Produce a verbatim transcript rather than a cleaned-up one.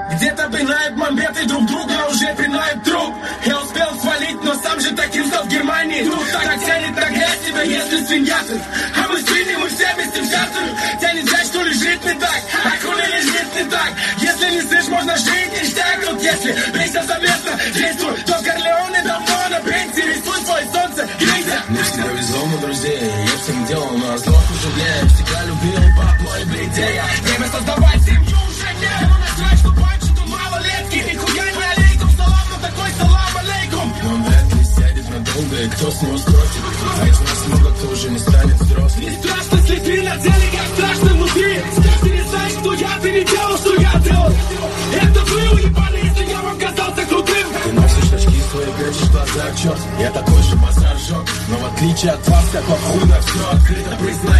Где-то пинают мамбеты друг друга, уже пинают труп. Я успел свалить, но сам же таким стал в Германии. Тут так тянет прогресс тебя, если свинья ты. А мы свиньи, мы все вместе взяты. Тебя не взять, что ли, жить не так? А хули ли жить не так? Если не слышь, можно жить ништяк. Вот если бейся совместно, действуй. То Корлеоне давно на пенсии. Рисуй свое солнце, грейся. Мне всегда везло на друзей. Я всем делал, но зло уже мне. Всегда любил бабло и бледея. Время создавать семью уже нет. Но насрать, что банчит он малолетки. Нихуя не алейкум, салам, но такой салам алейкум. Но он вряд ли сядет надолго, и кто с него спросит. А из нас много, кто уже не станет взрослым. Не страшно, если ты на деле, как страшно внутри. Скажи, не знаешь, что я, ты не делал, что я делал. Это вы уебали, если я вам казался крутым. Ты носишь очки свои, прячешь глаза, черт. Я такой же базар жёг. Но в отличие от вас, как во хуй на все открыто признай.